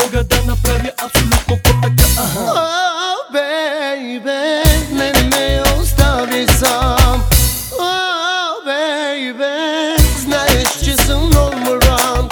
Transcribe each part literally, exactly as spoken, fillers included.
мога да направя абсолютно по-така. Oh, baby, не, не ме остави сам. Oh, baby, знаеш, че съм номер one.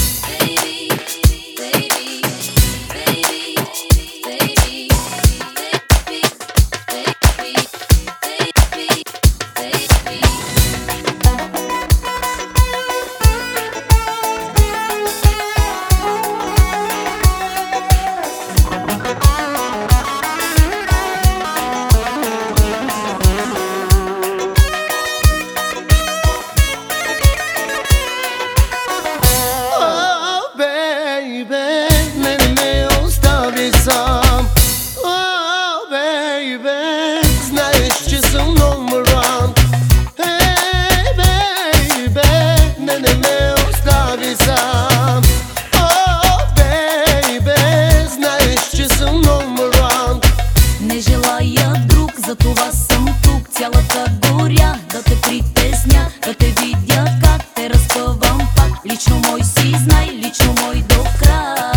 Не, не ме остави сам. Oh, baby, знаеш, че съм номер one. Hey, baby, не, не ме остави сам. Oh, baby, знаеш, че съм номер one. Не желая друг, затова съм тук. Цялата горя да те притесня, да те видя как те разпъвам пак. Лично мой си знай, лично мой до край.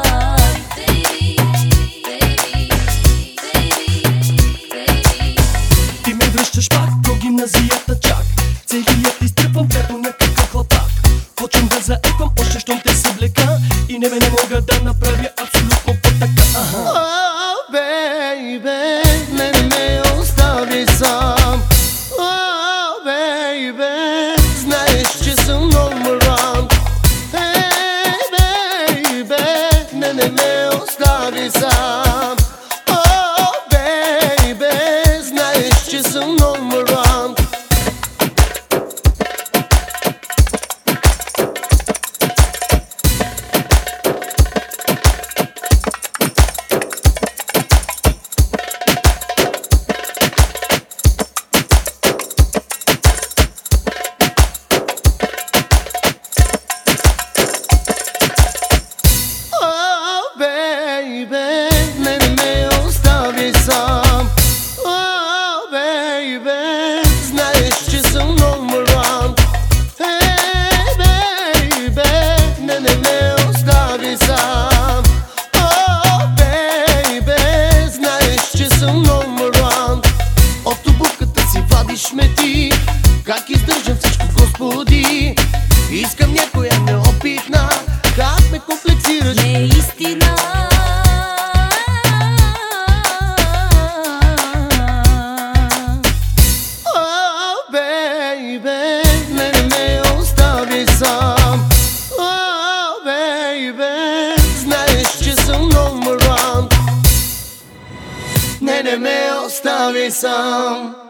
Ти ме връщаш пак до гимназията чак. Целият изтръпвам като някакъв хлапак. Почвам да заеквам още щом те съблека. И не ме не мога да направя абсолютно по-така. Oh, baby, не, не ме остави сам. Oh, baby, знаеш, че съм номер one. Hey, baby, не, не ме остави сам. Oh, baby, знаеш, че съм номер one. Не, не ме остави сам. Oh, baby, знаеш, че съм номер one. Hey, baby, не, не ме остави сам. Oh, baby, знаеш, че съм номер one. От обувката си вадиш мети, как издържам всичко, господи. Искам някоя неопитна, как ме комплексираш. Не е истина. Не, не ме остави сам. Oh, baby, знаеш, че съм номер one. Не, не ме остави сам.